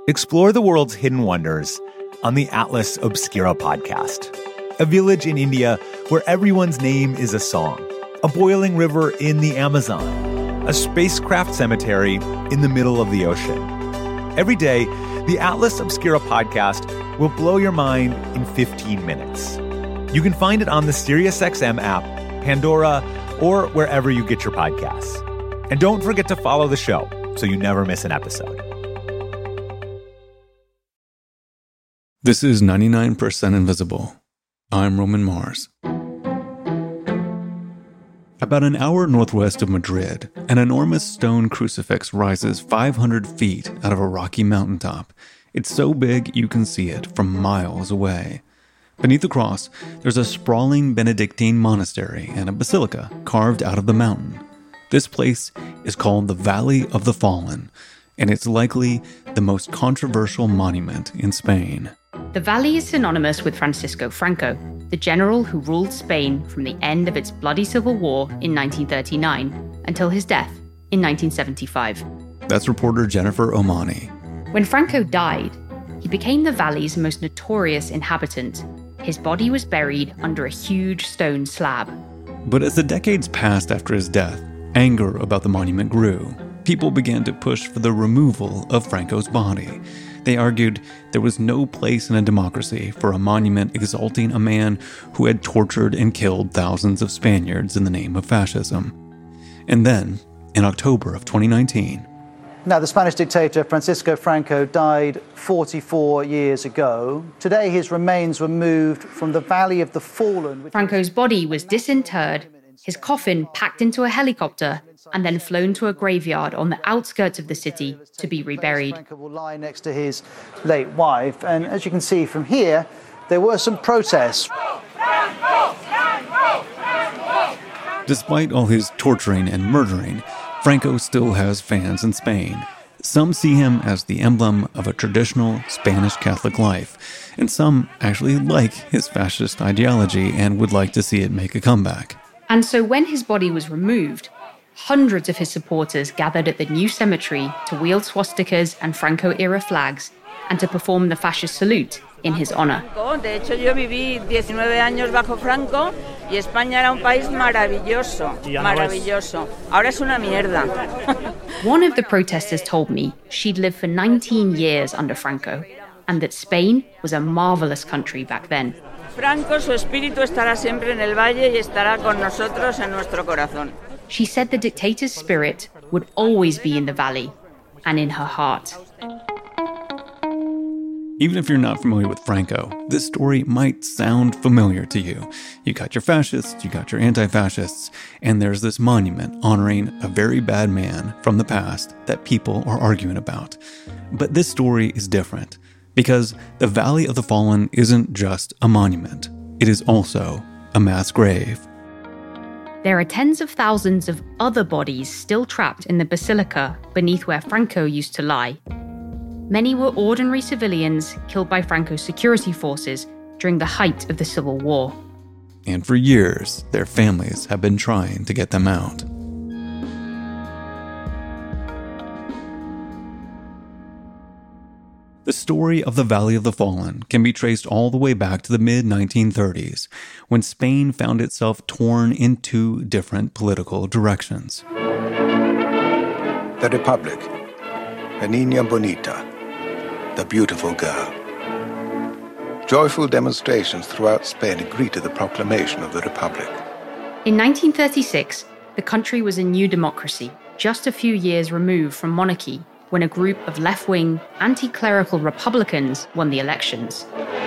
Explore the world's hidden wonders on the Atlas Obscura podcast. A village in India where everyone's name is a song. A boiling river in the Amazon. A spacecraft cemetery in the middle of the ocean. Every day, the Atlas Obscura podcast will blow your mind in 15 minutes. You can find it on the SiriusXM app, Pandora, or wherever you get your podcasts. And don't forget to follow the show so you never miss an episode. This is 99% Invisible. I'm Roman Mars. About an hour northwest of Madrid, an enormous stone crucifix rises 500 feet out of a rocky mountaintop. It's so big you can see it from miles away. Beneath the cross, there's a sprawling Benedictine monastery and a basilica carved out of the mountain. This place is called the Valley of the Fallen, and it's likely the most controversial monument in Spain. The valley is synonymous with Francisco Franco, the general who ruled Spain from the end of its bloody civil war in 1939 until his death in 1975. That's reporter Jennifer Omani. When Franco died, he became the valley's most notorious inhabitant. His body was buried under a huge stone slab. But as the decades passed after his death, anger about the monument grew. People began to push for the removal of Franco's body. They argued there was no place in a democracy for a monument exalting a man who had tortured and killed thousands of Spaniards in the name of fascism. And then, in October of 2019... Now, the Spanish dictator Francisco Franco died 44 years ago. Today, his remains were moved from the Valley of the Fallen. Franco's body was disinterred, his coffin packed into a helicopter, and then flown to a graveyard on the outskirts of the city to be reburied. Franco will lie next to his late wife, and as you can see from here, there were some protests. Despite all his torturing and murdering, Franco still has fans in Spain. Some see him as the emblem of a traditional Spanish Catholic life, and some actually like his fascist ideology and would like to see it make a comeback. And so when his body was removed, hundreds of his supporters gathered at the new cemetery to wield swastikas and Franco-era flags and to perform the fascist salute in his honor. De hecho, yo viví 19 años bajo Franco y España era un país maravilloso, maravilloso. Ahora es una mierda. One of the protesters told me she'd lived for 19 years under Franco and that Spain was a marvelous country back then. Franco, su espíritu estará siempre en el valle y estará con nosotros en nuestro corazón. She said the dictator's spirit would always be in the valley and in her heart. Even if you're not familiar with Franco, this story might sound familiar to you. You got your fascists, you got your anti-fascists, and there's this monument honoring a very bad man from the past that people are arguing about. But this story is different, because the Valley of the Fallen isn't just a monument. It is also a mass grave. There are tens of thousands of other bodies still trapped in the basilica beneath where Franco used to lie. Many were ordinary civilians killed by Franco's security forces during the height of the Civil War. And for years, their families have been trying to get them out. The story of the Valley of the Fallen can be traced all the way back to the mid-1930s, when Spain found itself torn in two different political directions. The Republic, La Niña Bonita, the beautiful girl. Joyful demonstrations throughout Spain greeted the proclamation of the Republic. In 1936, the country was a new democracy, just a few years removed from monarchy, when a group of left-wing, anti-clerical Republicans won the elections.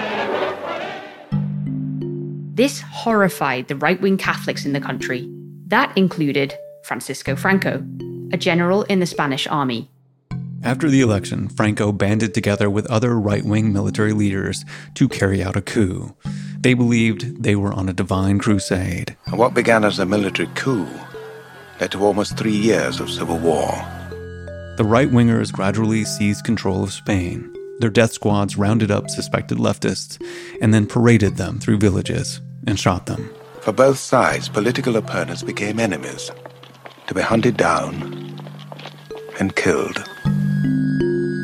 This horrified the right-wing Catholics in the country. That included Francisco Franco, a general in the Spanish army. After the election, Franco banded together with other right-wing military leaders to carry out a coup. They believed they were on a divine crusade. And what began as a military coup led to almost 3 years of civil war. The right-wingers gradually seized control of Spain. Their death squads rounded up suspected leftists and then paraded them through villages and shot them. For both sides, political opponents became enemies, to be hunted down and killed.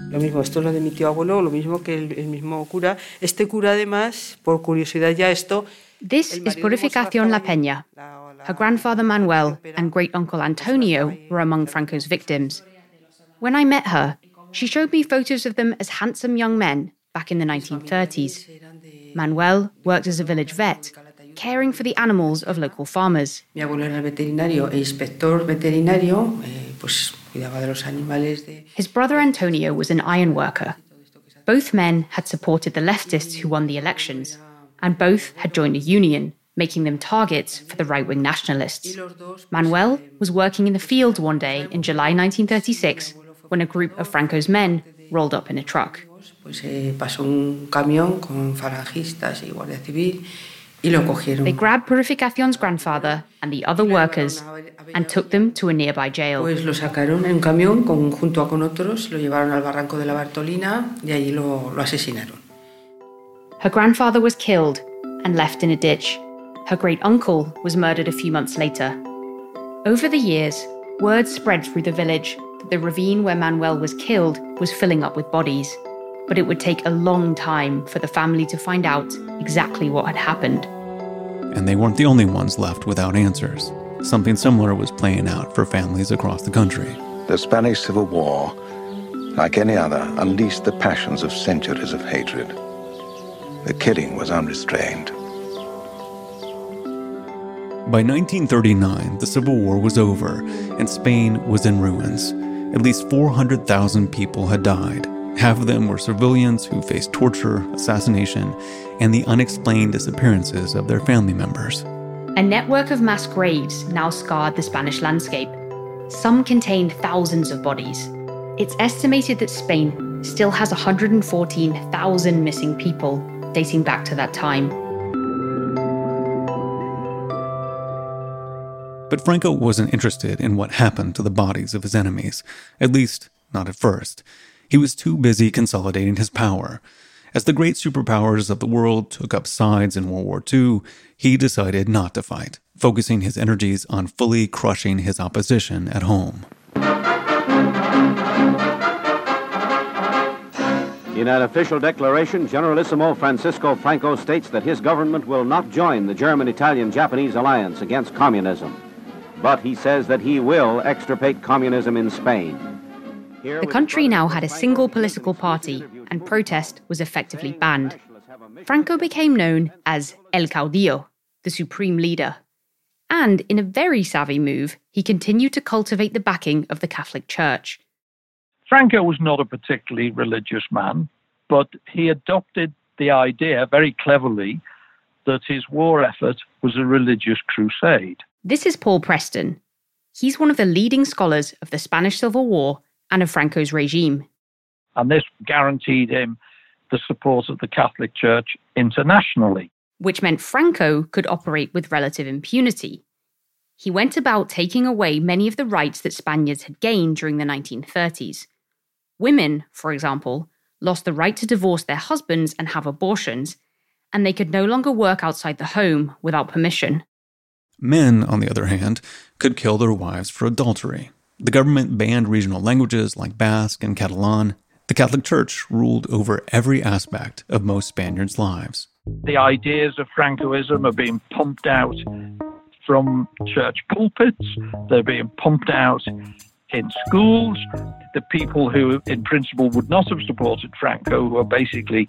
Lo mismo, esto es lo de mi tío abuelo, lo mismo que el mismo cura. Este cura, además, por curiosidad ya esto... This is Purificación La Peña. Her grandfather Manuel and great-uncle Antonio were among Franco's victims. When I met her, she showed me photos of them as handsome young men back in the 1930s. Manuel worked as a village vet, caring for the animals of local farmers. Mi abuelo era veterinario e inspector veterinario, pues cuidaba de los animales de... His brother Antonio was an iron worker. Both men had supported the leftists who won the elections, and both had joined a union, making them targets for the right-wing nationalists. Manuel was working in the field one day in July 1936 when a group of Franco's men rolled up in a truck. Pues pasó un camión con falangistas y guardia civil y lo cogieron. They grabbed Purificación's grandfather and the other workers and took them to a nearby jail. Pues lo sacaron en un camión junto con otros, lo llevaron al barranco de la Bartolina y allí lo asesinaron. Her grandfather was killed and left in a ditch. Her great-uncle was murdered a few months later. Over the years, word spread through the village that the ravine where Manuel was killed was filling up with bodies. But it would take a long time for the family to find out exactly what had happened. And they weren't the only ones left without answers. Something similar was playing out for families across the country. The Spanish Civil War, like any other, unleashed the passions of centuries of hatred. The killing was unrestrained. By 1939, the Civil War was over, and Spain was in ruins. At least 400,000 people had died. Half of them were civilians who faced torture, assassination, and the unexplained disappearances of their family members. A network of mass graves now scarred the Spanish landscape. Some contained thousands of bodies. It's estimated that Spain still has 114,000 missing people, dating back to that time. But Franco wasn't interested in what happened to the bodies of his enemies, at least not at first. He was too busy consolidating his power. As the great superpowers of the world took up sides in World War II, he decided not to fight, focusing his energies on fully crushing his opposition at home. In an official declaration, Generalissimo Francisco Franco states that his government will not join the German-Italian-Japanese alliance against communism. But he says that he will extirpate communism in Spain. The country now had a single political party, and protest was effectively banned. Franco became known as El Caudillo, the supreme leader. And in a very savvy move, he continued to cultivate the backing of the Catholic Church. Franco was not a particularly religious man, but he adopted the idea very cleverly that his war effort was a religious crusade. This is Paul Preston. He's one of the leading scholars of the Spanish Civil War and of Franco's regime. And this guaranteed him the support of the Catholic Church internationally. Which meant Franco could operate with relative impunity. He went about taking away many of the rights that Spaniards had gained during the 1930s. Women, for example, lost the right to divorce their husbands and have abortions, and they could no longer work outside the home without permission. Men, on the other hand, could kill their wives for adultery. The government banned regional languages like Basque and Catalan. The Catholic Church ruled over every aspect of most Spaniards' lives. The ideas of Francoism are being pumped out from church pulpits. They're being pumped out in schools. The people who, in principle, would not have supported Franco were basically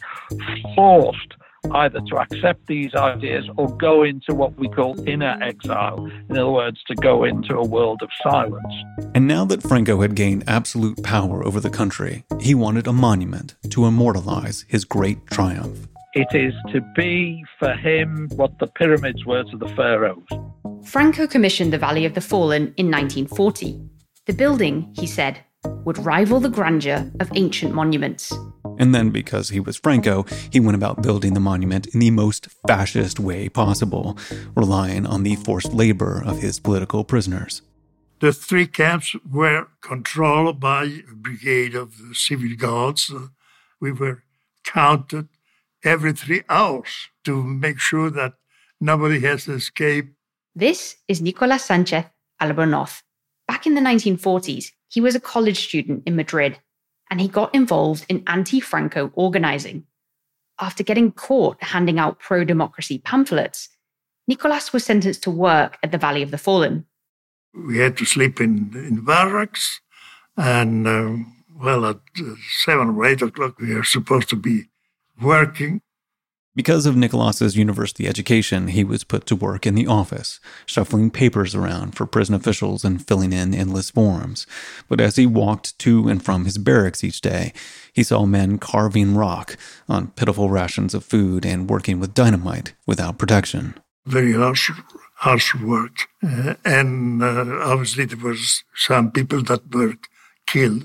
forced either to accept these ideas or go into what we call inner exile. In other words, to go into a world of silence. And now that Franco had gained absolute power over the country, he wanted a monument to immortalize his great triumph. It is to be, for him, what the pyramids were to the pharaohs. Franco commissioned the Valley of the Fallen in 1940. The building, he said, would rival the grandeur of ancient monuments. And then, because he was Franco, he went about building the monument in the most fascist way possible, relying on the forced labor of his political prisoners. The three camps were controlled by a brigade of the civil guards. We were counted every 3 hours to make sure that nobody has escaped. This is Nicolas Sanchez Albornoz. Back in the 1940s, he was a college student in Madrid, and he got involved in anti-Franco organizing. After getting caught handing out pro-democracy pamphlets, Nicolas was sentenced to work at the Valley of the Fallen. We had to sleep in barracks, and at 7 or 8 o'clock we were supposed to be working. Because of Nicolas's university education, he was put to work in the office, shuffling papers around for prison officials and filling in endless forms. But as he walked to and from his barracks each day, he saw men carving rock on pitiful rations of food and working with dynamite without protection. Very harsh work. And obviously there was some people that were killed.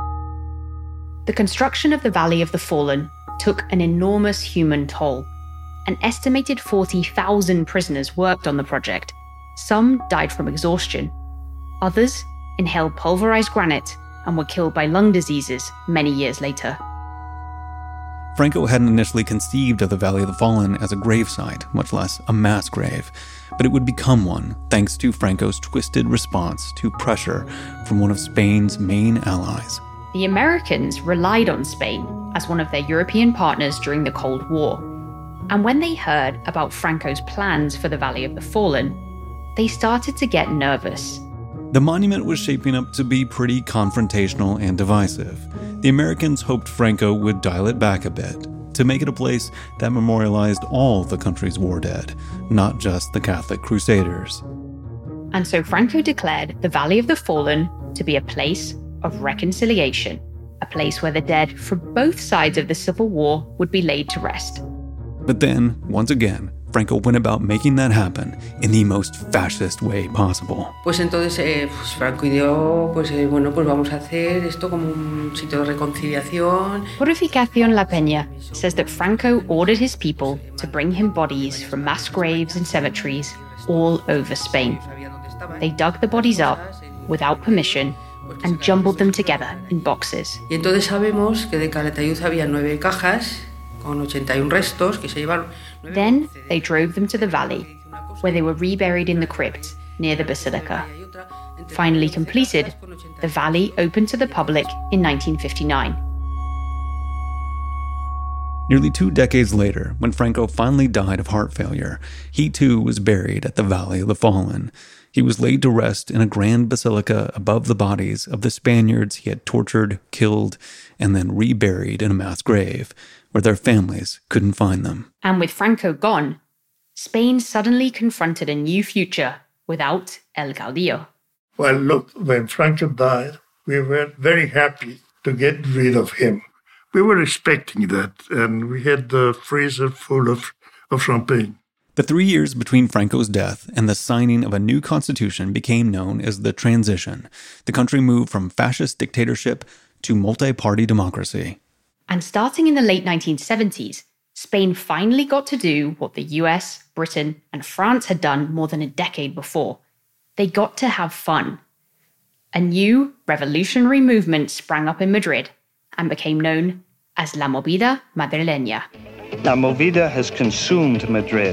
The construction of the Valley of the Fallen took an enormous human toll. An estimated 40,000 prisoners worked on the project. Some died from exhaustion. Others inhaled pulverized granite and were killed by lung diseases many years later. Franco hadn't initially conceived of the Valley of the Fallen as a gravesite, much less a mass grave, but it would become one thanks to Franco's twisted response to pressure from one of Spain's main allies. The Americans relied on Spain as one of their European partners during the Cold War. And when they heard about Franco's plans for the Valley of the Fallen, they started to get nervous. The monument was shaping up to be pretty confrontational and divisive. The Americans hoped Franco would dial it back a bit, to make it a place that memorialized all the country's war dead, not just the Catholic Crusaders. And so Franco declared the Valley of the Fallen to be a place of reconciliation, a place where the dead from both sides of the Civil War would be laid to rest. But then, once again, Franco went about making that happen in the most fascist way possible. Pues entonces Franco ideó, vamos a hacer esto como un sitio de reconciliación. Purificación La Peña says that Franco ordered his people to bring him bodies from mass graves and cemeteries all over Spain. They dug the bodies up without permission and jumbled them together in boxes. Y entonces sabemos que de Calatayud había 9 cajas con 81 restos que se llevaron. Then they drove them to the valley, where they were reburied in the crypt near the basilica. Finally completed, the valley opened to the public in 1959. Nearly 2 decades later, when Franco finally died of heart failure, he too was buried at the Valley of the Fallen. He was laid to rest in a grand basilica above the bodies of the Spaniards he had tortured, killed, and then reburied in a mass grave, where their families couldn't find them. And with Franco gone, Spain suddenly confronted a new future without El Caudillo. Well, look, when Franco died, we were very happy to get rid of him. We were expecting that, and we had the freezer full of champagne. The 3 years between Franco's death and the signing of a new constitution became known as the Transition. The country moved from fascist dictatorship to multi-party democracy. And starting in the late 1970s, Spain finally got to do what the US, Britain, and France had done more than a decade before. They got to have fun. A new revolutionary movement sprang up in Madrid and became known as La Movida Madrileña. La Movida has consumed Madrid,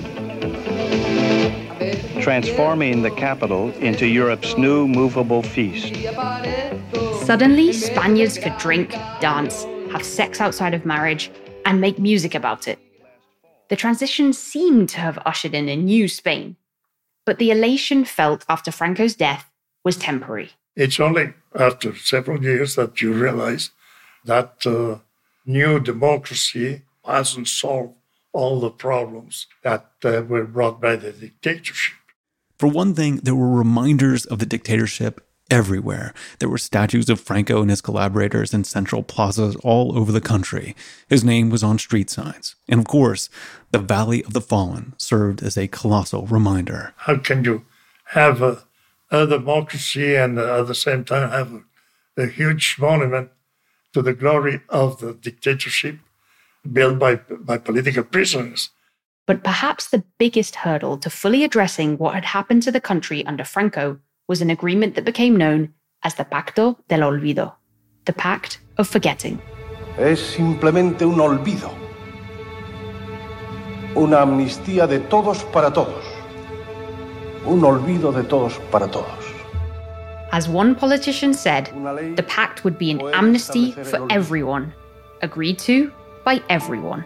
transforming the capital into Europe's new movable feast. Suddenly, Spaniards could drink, dance, have sex outside of marriage, and make music about it. The transition seemed to have ushered in a new Spain, but the elation felt after Franco's death was temporary. It's only after several years that you realize that new democracy hasn't solved all the problems that were brought by the dictatorship. For one thing, there were reminders of the dictatorship everywhere. There were statues of Franco and his collaborators in central plazas all over the country. His name was on street signs. And of course, the Valley of the Fallen served as a colossal reminder. How can you have a democracy and at the same time have a huge monument to the glory of the dictatorship built by political prisoners? But perhaps the biggest hurdle to fully addressing what had happened to the country under Franco was an agreement that became known as the Pacto del Olvido, the Pact of Forgetting. Es simplemente un olvido. Una amnistía de todos para todos. Un olvido de todos para todos. As one politician said, the pact would be an amnesty for everyone, agreed to by everyone.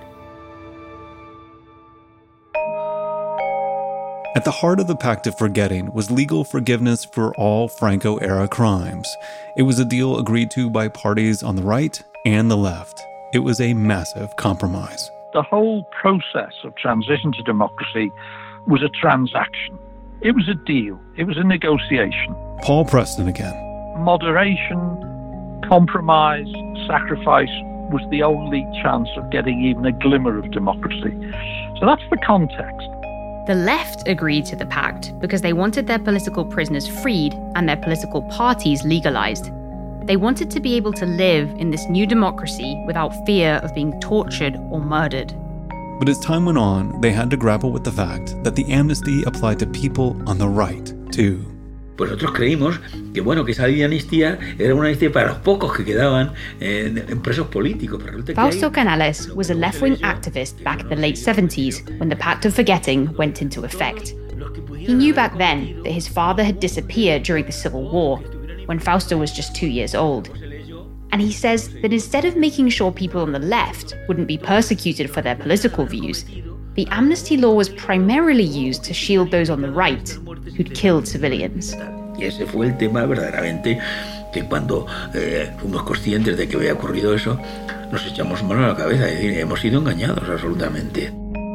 At the heart of the Pact of Forgetting was legal forgiveness for all Franco-era crimes. It was a deal agreed to by parties on the right and the left. It was a massive compromise. The whole process of transition to democracy was a transaction. It was a deal. It was a negotiation. Paul Preston again. Moderation, compromise, sacrifice was the only chance of getting even a glimmer of democracy. So that's the context. The left agreed to the pact because they wanted their political prisoners freed and their political parties legalized. They wanted to be able to live in this new democracy without fear of being tortured or murdered. But as time went on, they had to grapple with the fact that the amnesty applied to people on the right, too. Pues nosotros creímos que esa amnistía era una amnistía para los pocos que quedaban en presos políticos. Fausto Canales was a left-wing activist back in the late 70s when the Pact of Forgetting went into effect. He knew back then that his father had disappeared during the Civil War, when Fausto was just 2 years old. And he says that instead of making sure people on the left wouldn't be persecuted for their political views, the amnesty law was primarily used to shield those on the right who'd killed civilians. Y ese fue el tema verdaderamente que cuando fuimos conscientes de que había ocurrido eso, nos echamos mano a la cabeza y decir, hemos sido engañados absolutamente.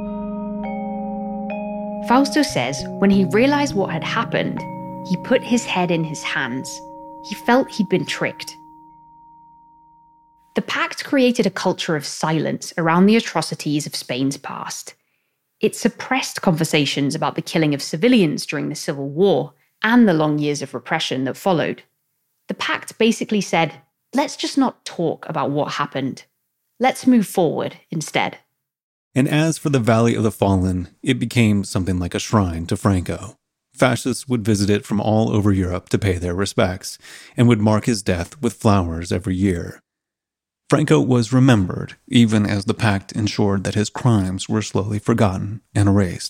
Fausto says when he realized what had happened, he put his head in his hands. He felt he'd been tricked. The pact created a culture of silence around the atrocities of Spain's past. It suppressed conversations about the killing of civilians during the Civil War and the long years of repression that followed. The pact basically said, let's just not talk about what happened. Let's move forward instead. And as for the Valley of the Fallen, it became something like a shrine to Franco. Fascists would visit it from all over Europe to pay their respects, and would mark his death with flowers every year. Franco was remembered, even as the pact ensured that his crimes were slowly forgotten and erased.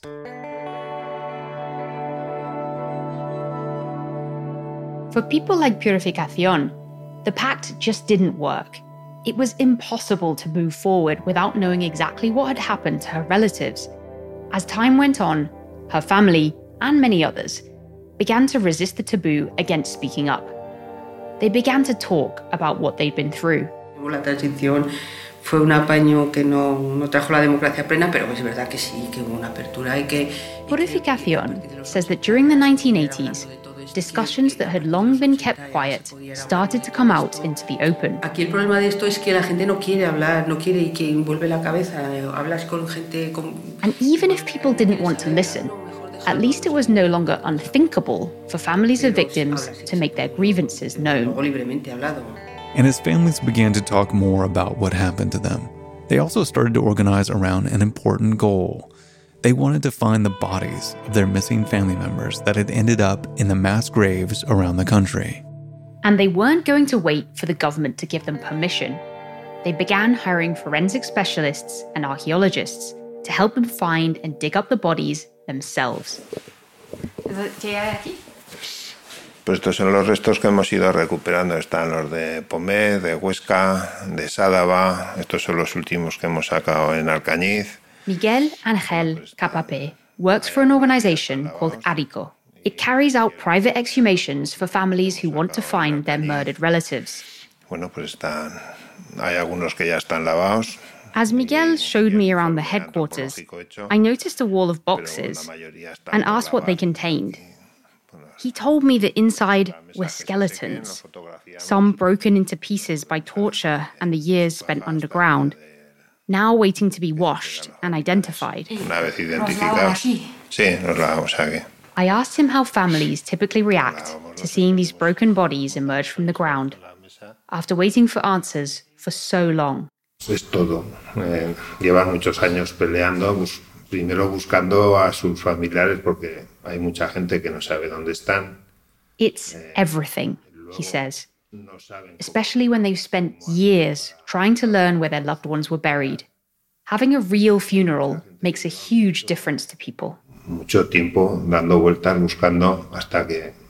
For people like Purificación, the pact just didn't work. It was impossible to move forward without knowing exactly what had happened to her relatives. As time went on, her family, and many others, began to resist the taboo against speaking up. They began to talk about what they'd been through. La transición fue un apaño que no trajo la democracia plena, pero es verdad que sí, que hubo una apertura y que... Purificación says that during the 1980s, discussions that had long been kept quiet started to come out into the open. Aquí el problema de esto es que la gente no quiere hablar, no quiere y que envuelve la cabeza. Hablas con gente... And even if people didn't want to listen, at least it was no longer unthinkable for families of victims to make their grievances known. And as families began to talk more about what happened to them, they also started to organize around an important goal. They wanted to find the bodies of their missing family members that had ended up in the mass graves around the country. And they weren't going to wait for the government to give them permission. They began hiring forensic specialists and archaeologists to help them find and dig up the bodies themselves. ¿Qué hay aquí? Pues estos son los restos que hemos ido recuperando. Están los de Pomé, de Huesca, de Sádava. Estos son los últimos que hemos sacado en Alcañiz. Miguel Ángel Capapé works for an organization called ARICO. It carries out private exhumations for families who want to find their murdered relatives. Bueno, pues hay algunos que ya están lavados. As Miguel showed me around the headquarters, I noticed a wall of boxes and asked what they contained. He told me that inside were skeletons, some broken into pieces by torture and the years spent underground, now waiting to be washed and identified. Una vez identificados. Sí, nos lavamos aquí. I asked him how families typically react to seeing these broken bodies emerge from the ground after waiting for answers for so long. Es todo. Llevan muchos años peleando, primero buscando a sus familiares porque hay mucha gente que no sabe dónde están. It's everything, he says, especially when they've spent years trying to learn where their loved ones were buried. Having a real funeral makes a huge difference to people. Mucho tiempo dando vueltas buscando hasta que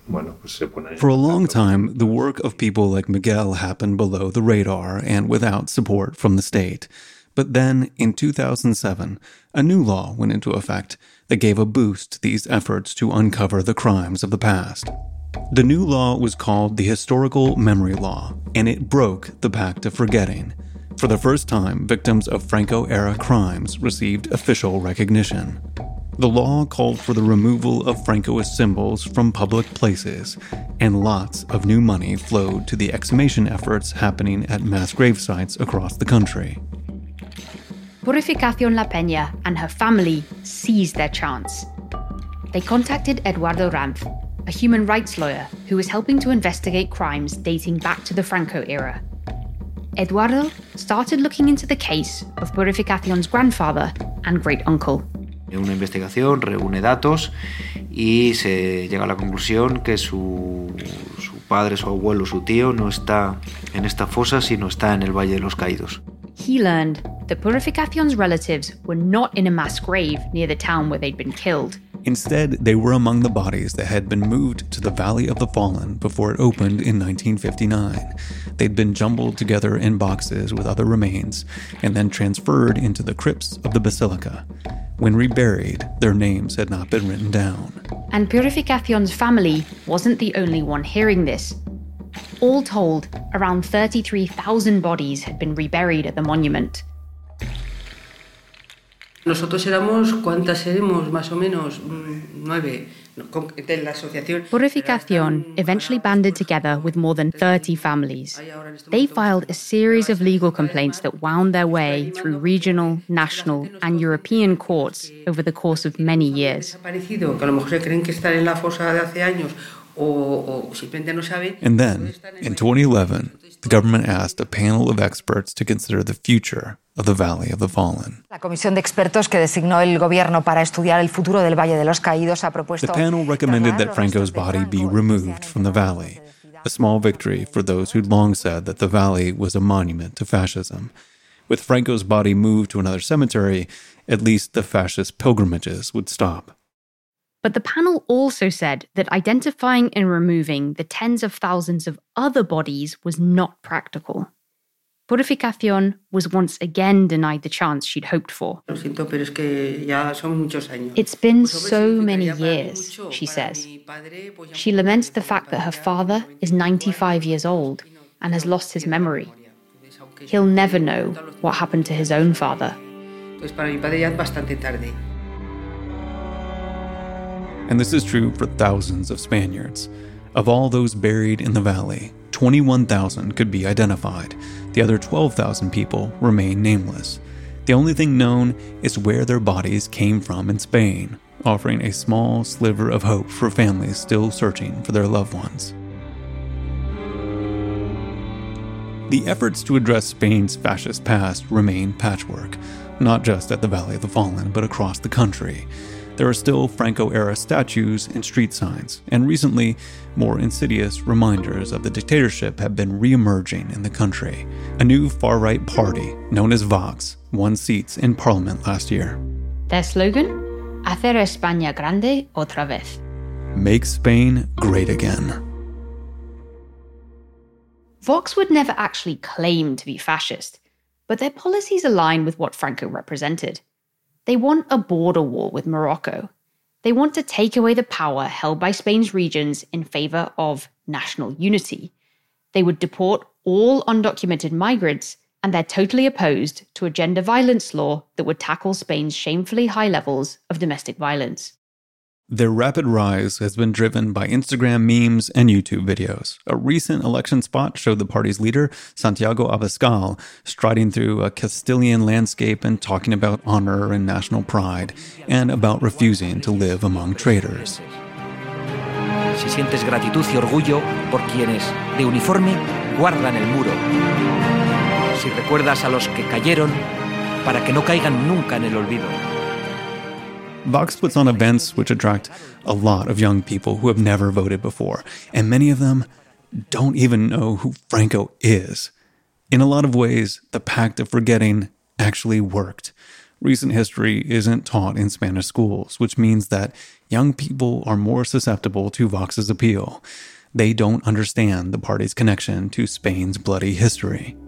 For a long time, the work of people like Miguel happened below the radar and without support from the state. But then, in 2007, a new law went into effect that gave a boost to these efforts to uncover the crimes of the past. The new law was called the Historical Memory Law, and it broke the Pact of Forgetting. For the first time, victims of Franco-era crimes received official recognition. The law called for the removal of Francoist symbols from public places, and lots of new money flowed to the exhumation efforts happening at mass grave sites across the country. Purificación La Peña and her family seized their chance. They contacted Eduardo Ranz, a human rights lawyer who was helping to investigate crimes dating back to the Franco era. Eduardo started looking into the case of Purificación's grandfather and great-uncle. Una investigación reúne datos y se llega a la conclusión que su padre, su abuelo, su tío no está en esta fosa, sino está en el Valle de los Caídos. He learned that Purificación's relatives were not in a mass grave near the town where they'd been killed. Instead, they were among the bodies that had been moved to the Valley of the Fallen before it opened in 1959. They'd been jumbled together in boxes with other remains and then transferred into the crypts of the basilica. When reburied, their names had not been written down. And Purificación's family wasn't the only one hearing this. All told, around 33,000 bodies had been reburied at the monument. Nosotros éramos, ¿cuántas éramos? Más o menos 9 de la asociación. Purificación eventually banded together with more than 30 families. They filed a series of legal complaints that wound their way through regional, national, and European courts over the course of many years. And then, in 2011, the government asked a panel of experts to consider the future of the Valley of the Fallen. La comisión de expertos que designó el gobierno para estudiar el futuro del Valle de los Caídos ha propuesto. The panel recommended that Franco's body be removed from the valley, a small victory for those who'd long said that the valley was a monument to fascism. With Franco's body moved to another cemetery, at least the fascist pilgrimages would stop. But the panel also said that identifying and removing the tens of thousands of other bodies was not practical. Purificación was once again denied the chance she'd hoped for. It's been so many years, she says. She laments the fact that her father is 95 years old and has lost his memory. He'll never know what happened to his own father. And this is true for thousands of Spaniards. Of all those buried in the valley, 21,000 could be identified. The other 12,000 people remain nameless. The only thing known is where their bodies came from in Spain, offering a small sliver of hope for families still searching for their loved ones. The efforts to address Spain's fascist past remain patchwork, not just at the Valley of the Fallen, but across the country. There are still Franco-era statues and street signs, and recently, more insidious reminders of the dictatorship have been re-emerging in the country. A new far-right party, known as Vox, won seats in parliament last year. Their slogan? Hacer España grande otra vez. Make Spain great again. Vox would never actually claim to be fascist, but their policies align with what Franco represented. They want a border war with Morocco. They want to take away the power held by Spain's regions in favor of national unity. They would deport all undocumented migrants, and they're totally opposed to a gender violence law that would tackle Spain's shamefully high levels of domestic violence. Their rapid rise has been driven by Instagram memes and YouTube videos. A recent election spot showed the party's leader, Santiago Abascal, striding through a Castilian landscape and talking about honor and national pride, and about refusing to live among traitors. Si sientes gratitud y orgullo por quienes, de uniforme, guardan el muro. Si recuerdas a los que cayeron, para que no caigan nunca en el olvido. Vox puts on events which attract a lot of young people who have never voted before, and many of them don't even know who Franco is. In a lot of ways, the Pact of Forgetting actually worked. Recent history isn't taught in Spanish schools, which means that young people are more susceptible to Vox's appeal. They don't understand the party's connection to Spain's bloody history.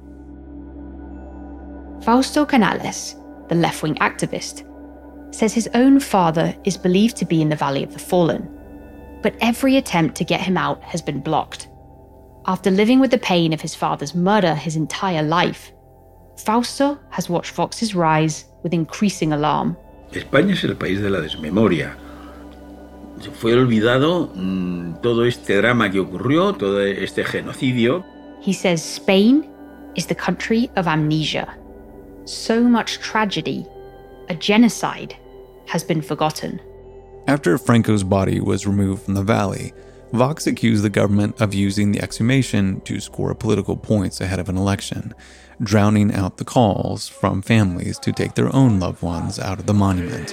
Fausto Canales, the left-wing activist, says his own father is believed to be in the Valley of the Fallen, but every attempt to get him out has been blocked. After living with the pain of his father's murder his entire life, Fausto has watched Vox's rise with increasing alarm. España es el país de la desmemoria. Fue olvidado todo este drama que ocurrió, todo este genocidio. He says Spain is the country of amnesia. So much tragedy, a genocide, has been forgotten. After Franco's body was removed from the valley, Vox accused the government of using the exhumation to score political points ahead of an election, drowning out the calls from families to take their own loved ones out of the monument.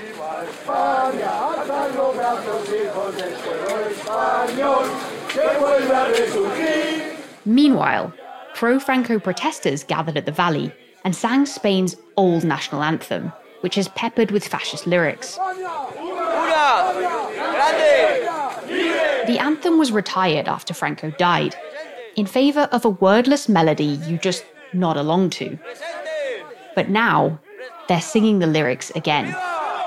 Meanwhile, pro-Franco protesters gathered at the valley and sang Spain's old national anthem, which is peppered with fascist lyrics. The anthem was retired after Franco died, in favor of a wordless melody you just nod along to. But now, they're singing the lyrics again.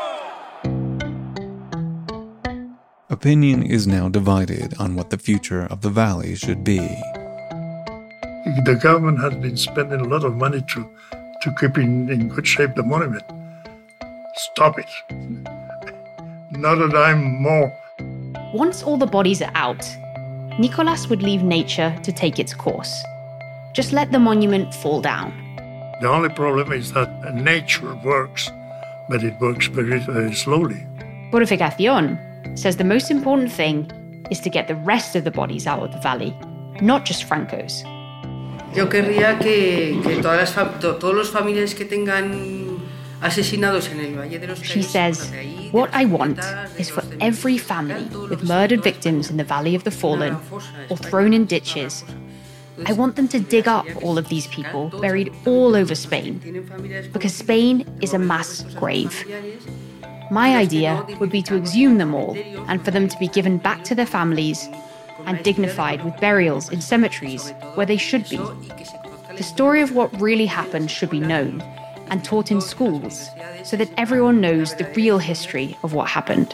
Opinion is now divided on what the future of the valley should be. The government has been spending a lot of money to keep in good shape the monument. Stop it. Not a dime more. Once all the bodies are out, Nicolas would leave nature to take its course. Just let the monument fall down. The only problem is that nature works, but it works very, very slowly. Purificación says the most important thing is to get the rest of the bodies out of the valley, not just Franco's. Yo querría que todos los familiares que tengan asesinados en el Valle de los Caídos. She says, what I want is for every family with murdered victims in the Valley of the Fallen or thrown in ditches, I want them to dig up all of these people buried all over Spain, because Spain is a mass grave. My idea would be to exhume them all and for them to be given back to their families and dignified with burials in cemeteries where they should be. The story of what really happened should be known and taught in schools so that everyone knows the real history of what happened.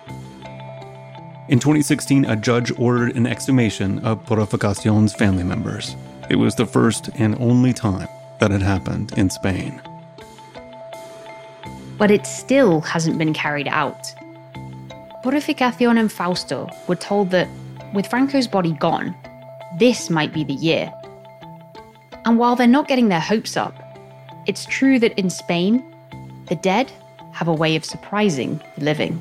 In 2016, a judge ordered an exhumation of Purificación's family members. It was the first and only time that had happened in Spain. But it still hasn't been carried out. Purificación and Fausto were told that, with Franco's body gone, this might be the year. And while they're not getting their hopes up, it's true that in Spain, the dead have a way of surprising the living.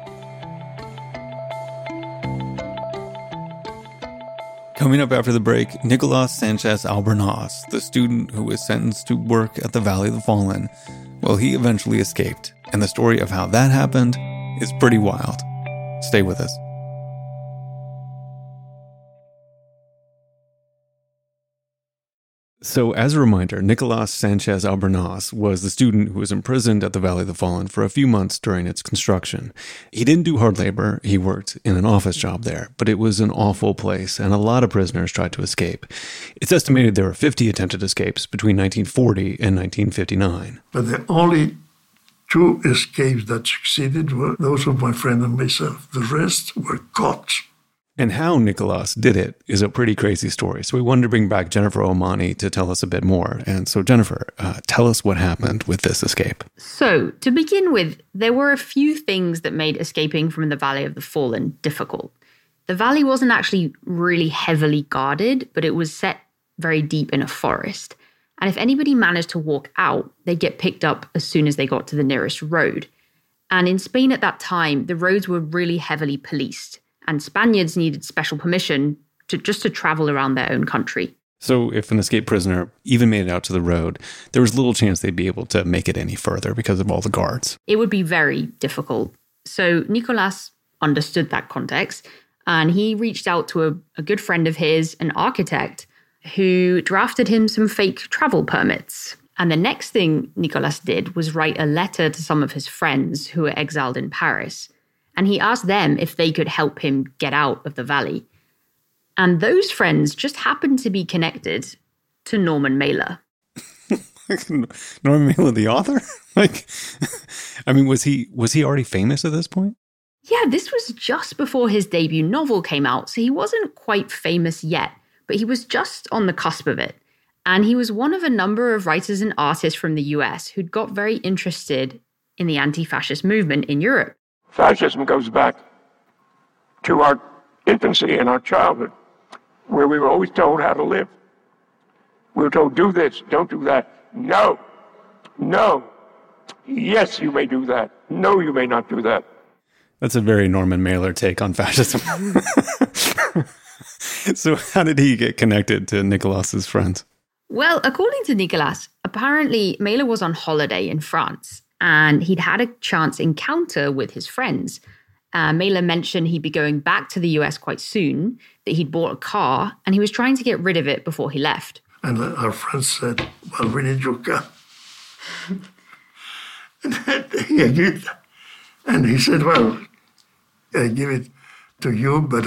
Coming up after the break, Nicolas Sanchez Albornoz, the student who was sentenced to work at the Valley of the Fallen, well, he eventually escaped, and the story of how that happened is pretty wild. Stay with us. So, as a reminder, Nicolas Sanchez Albornoz was the student who was imprisoned at the Valley of the Fallen for a few months during its construction. He didn't do hard labor, he worked in an office job there, but it was an awful place, and a lot of prisoners tried to escape. It's estimated there were 50 attempted escapes between 1940 and 1959. But the only 2 escapes that succeeded were those of my friend and myself. The rest were caught. And how Nicolas did it is a pretty crazy story. So we wanted to bring back Jennifer Omani to tell us a bit more. And so Jennifer, tell us what happened with this escape. So to begin with, there were a few things that made escaping from the Valley of the Fallen difficult. The valley wasn't actually really heavily guarded, but it was set very deep in a forest. And if anybody managed to walk out, they'd get picked up as soon as they got to the nearest road. And in Spain at that time, the roads were really heavily policed. And Spaniards needed special permission to travel around their own country. So if an escaped prisoner even made it out to the road, there was little chance they'd be able to make it any further because of all the guards. It would be very difficult. So Nicolas understood that context, and he reached out to a good friend of his, an architect, who drafted him some fake travel permits. And the next thing Nicolas did was write a letter to some of his friends who were exiled in Paris. And he asked them if they could help him get out of the valley. And those friends just happened to be connected to Norman Mailer. Norman Mailer, the author? Was he already famous at this point? Yeah, this was just before his debut novel came out, so he wasn't quite famous yet, but he was just on the cusp of it. And he was one of a number of writers and artists from the US who'd got very interested in the anti-fascist movement in Europe. Fascism goes back to our infancy and our childhood, where we were always told how to live. We were told, do this, don't do that. No, yes, you may do that. No, you may not do that. That's a very Norman Mailer take on fascism. So how did he get connected to Nicolas's friends? Well, according to Nicolas, apparently Mailer was on holiday in France and he'd had a chance encounter with his friends. Mailer mentioned he'd be going back to the US quite soon, that he'd bought a car and he was trying to get rid of it before he left. And our friends said, well, we need your car. And he agreed. And he said, well, I give it to you, but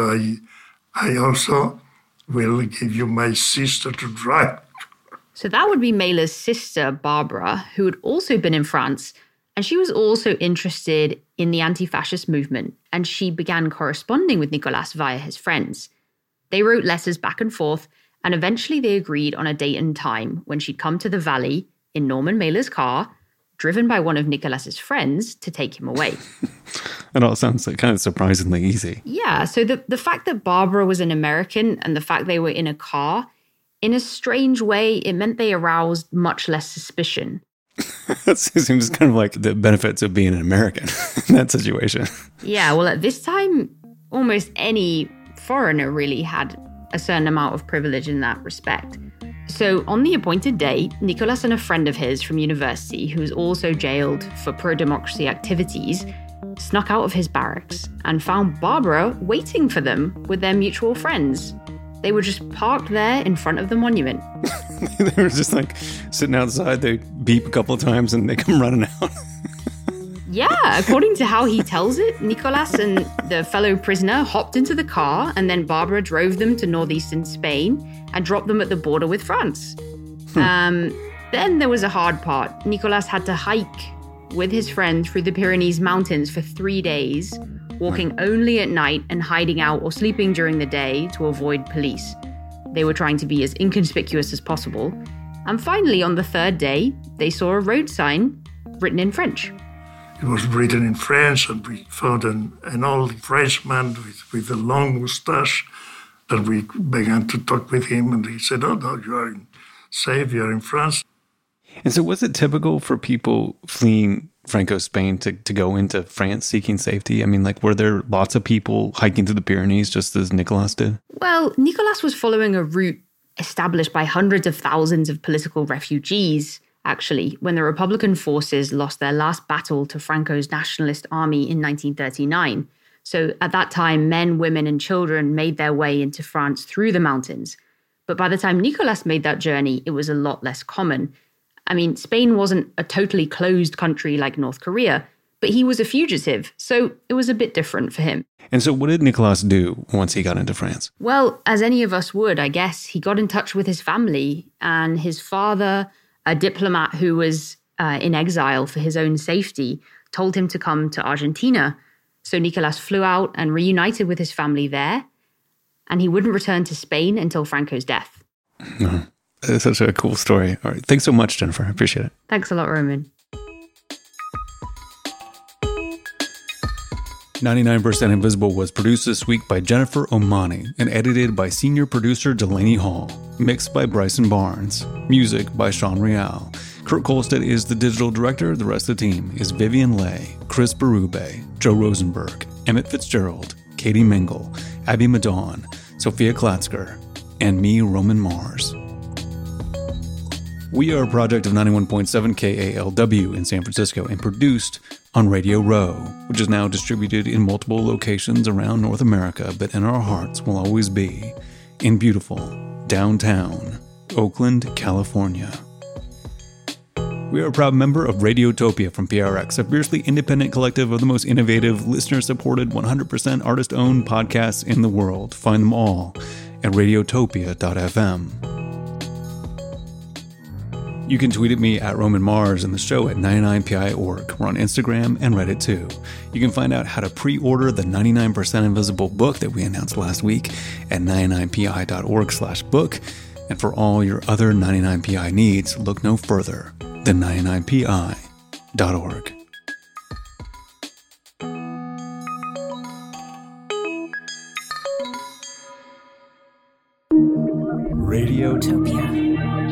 I also will give you my sister to drive. So that would be Mailer's sister, Barbara, who had also been in France. And she was also interested in the anti-fascist movement. And she began corresponding with Nicolas via his friends. They wrote letters back and forth. And eventually they agreed on a date and time when she'd come to the valley in Norman Mailer's car, driven by one of Nicolas's friends to take him away. It all sounds like kind of surprisingly easy. Yeah, so the fact that Barbara was an American and the fact they were in a car, in a strange way, it meant they aroused much less suspicion. That seems kind of like the benefits of being an American in that situation. Yeah, well, at this time, almost any foreigner really had a certain amount of privilege in that respect. So on the appointed day, Nicolas and a friend of his from university, who was also jailed for pro-democracy activities, snuck out of his barracks and found Barbara waiting for them with their mutual friends. They were just parked there in front of the monument. They were just like sitting outside, they beep a couple of times and they come running out. Yeah, according to how he tells it, Nicolas and the fellow prisoner hopped into the car and then Barbara drove them to northeastern Spain and dropped them at the border with France. Then there was a hard part. Nicolas had to hike with his friend through the Pyrenees Mountains for 3 days, walking only at night and hiding out or sleeping during the day to avoid police. They were trying to be as inconspicuous as possible. And finally, on the third day, they saw a road sign written in French. It was written in French, and we found an old Frenchman with a long mustache, that we began to talk with him, and he said, oh, no, you are safe, you are in France. And so was it typical for people fleeing Franco's Spain to go into France seeking safety? I mean, like, were there lots of people hiking through the Pyrenees just as Nicolas did? Well, Nicolas was following a route established by hundreds of thousands of political refugees, actually, when the Republican forces lost their last battle to Franco's nationalist army in 1939. So at that time, men, women, and children made their way into France through the mountains. But by the time Nicolas made that journey, it was a lot less common. I mean, Spain wasn't a totally closed country like North Korea, but he was a fugitive, so it was a bit different for him. And so what did Nicolas do once he got into France? Well, as any of us would, I guess, he got in touch with his family, and his father, a diplomat who was in exile for his own safety, told him to come to Argentina. So Nicolas flew out and reunited with his family there, and he wouldn't return to Spain until Franco's death. No, it's such a cool story. All right, thanks so much, Jennifer. I appreciate it. Thanks a lot, Roman. 99% Invisible was produced this week by Jennifer Omani and edited by senior producer Delaney Hall. Mixed by Bryson Barnes. Music by Sean Real. Kurt Kolstad is the digital director. The rest of the team is Vivian Leigh, Chris Berube, Joe Rosenberg, Emmett Fitzgerald, Katie Mingle, Abby Madon, Sophia Klatzker, and me, Roman Mars. We are a project of 91.7 KALW in San Francisco and produced on Radio Row, which is now distributed in multiple locations around North America, but in our hearts will always be in beautiful downtown Oakland, California. We are a proud member of Radiotopia from PRX, a fiercely independent collective of the most innovative, listener-supported, 100% artist-owned podcasts in the world. Find them all at radiotopia.fm. You can tweet at me at Roman Mars and the show at 99pi.org. We're on Instagram and Reddit too. You can find out how to pre-order the 99% Invisible book that we announced last week at 99pi.org/book. And for all your other 99pi needs, look no further than 99pi.org. Radiotopia.